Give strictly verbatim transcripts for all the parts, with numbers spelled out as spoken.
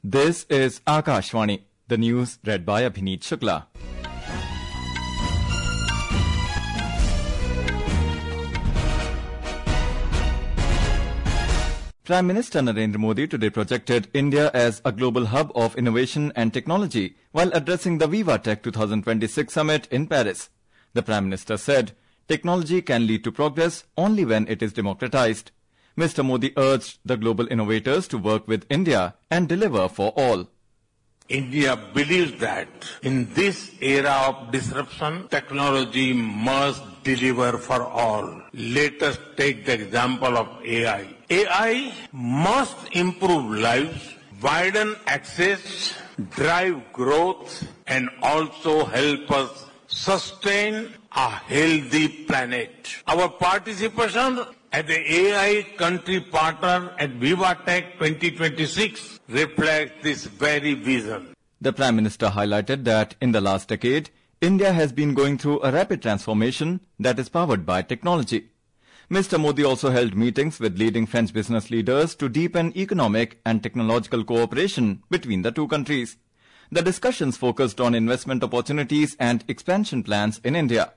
This is Akashvani. The news read by Abhineet Shukla. Prime Minister Narendra Modi today projected India as a global hub of innovation and technology while addressing the Viva Tech twenty twenty-six summit in Paris. The Prime Minister said, technology can lead to progress only when it is democratized. Mister Modi urged the global innovators to work with India and deliver for all. India believes that in this era of disruption, technology must deliver for all. Let us take the example of A I. A I must improve lives, widen access, drive growth, and also help us sustain a healthy planet. Our participation as the A I country partner at Viva Tech twenty twenty-six reflects this very vision. The Prime Minister highlighted that in the last decade, India has been going through a rapid transformation that is powered by technology. Mister Modi also held meetings with leading French business leaders to deepen economic and technological cooperation between the two countries. The discussions focused on investment opportunities and expansion plans in India.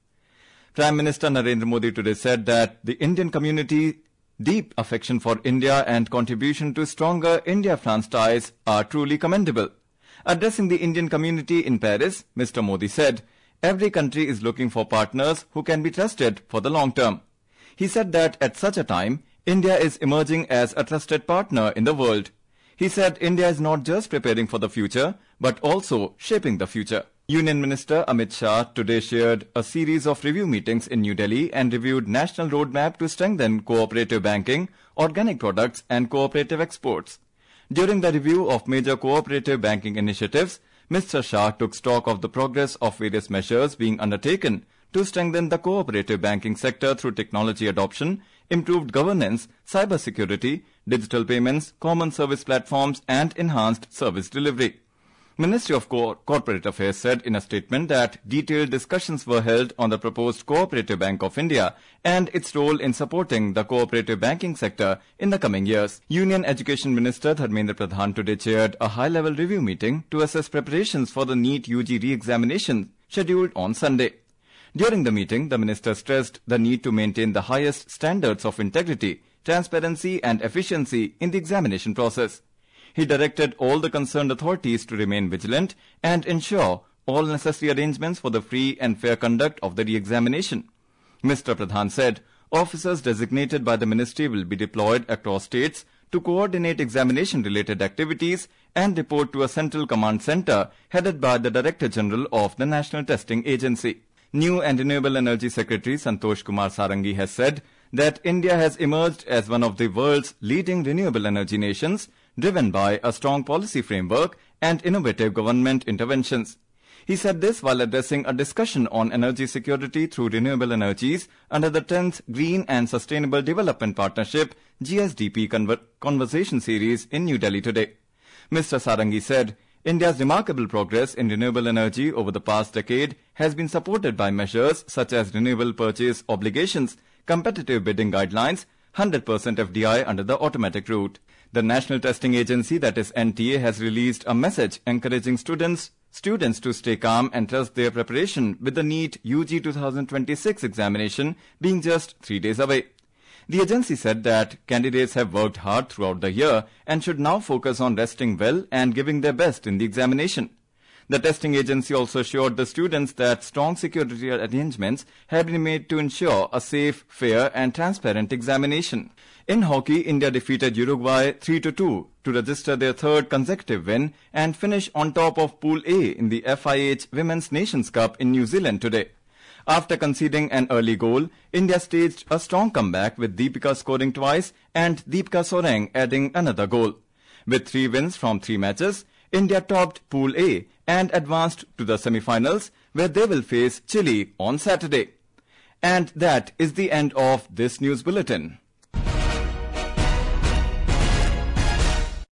Prime Minister Narendra Modi today said that the Indian community deep affection for India and contribution to stronger India-France ties are truly commendable. Addressing the Indian community in Paris, Mister Modi said, every country is looking for partners who can be trusted for the long term. He said that at such a time, India is emerging as a trusted partner in the world. He said India is not just preparing for the future, but also shaping the future. Union Minister Amit Shah today shared a series of review meetings in New Delhi and reviewed national roadmap to strengthen cooperative banking, organic products and cooperative exports. During the review of major cooperative banking initiatives, Mister Shah took stock of the progress of various measures being undertaken to strengthen the cooperative banking sector through technology adoption, improved governance, cyber security, digital payments, common service platforms and enhanced service delivery. Ministry of Co- Corporate Affairs said in a statement that detailed discussions were held on the proposed Cooperative Bank of India and its role in supporting the cooperative banking sector in the coming years. Union Education Minister Dharmendra Pradhan today chaired a high-level review meeting to assess preparations for the NEET U G re-examination scheduled on Sunday. During the meeting, the minister stressed the need to maintain the highest standards of integrity, transparency and efficiency in the examination process. He directed all the concerned authorities to remain vigilant and ensure all necessary arrangements for the free and fair conduct of the re-examination. Mister Pradhan said officers designated by the ministry will be deployed across states to coordinate examination-related activities and report to a central command center headed by the Director General of the National Testing Agency. New and Renewable Energy Secretary Santosh Kumar Sarangi has said that India has emerged as one of the world's leading renewable energy nations, driven by a strong policy framework and innovative government interventions. He said this while addressing a discussion on energy security through renewable energies under the tenth Green and Sustainable Development Partnership G S D P Conver- Conversation Series in New Delhi today. Mister Sarangi said, India's remarkable progress in renewable energy over the past decade has been supported by measures such as renewable purchase obligations, competitive bidding guidelines, one hundred percent F D I under the automatic route. The National Testing Agency, that is N T A, has released a message encouraging students students to stay calm and trust their preparation with the NEET U G twenty twenty-six examination being just three days away. The agency said that candidates have worked hard throughout the year and should now focus on resting well and giving their best in the examination. The testing agency also assured the students that strong security arrangements have been made to ensure a safe, fair and transparent examination. In hockey, India defeated Uruguay three to two to register their third consecutive win and finish on top of Pool A in the F I H Women's Nations Cup in New Zealand today. After conceding an early goal, India staged a strong comeback with Deepika scoring twice and Deepika Soreng adding another goal. With three wins from three matches, India topped Pool A and advanced to the semi-finals where they will face Chile on Saturday. And that is the end of this news bulletin.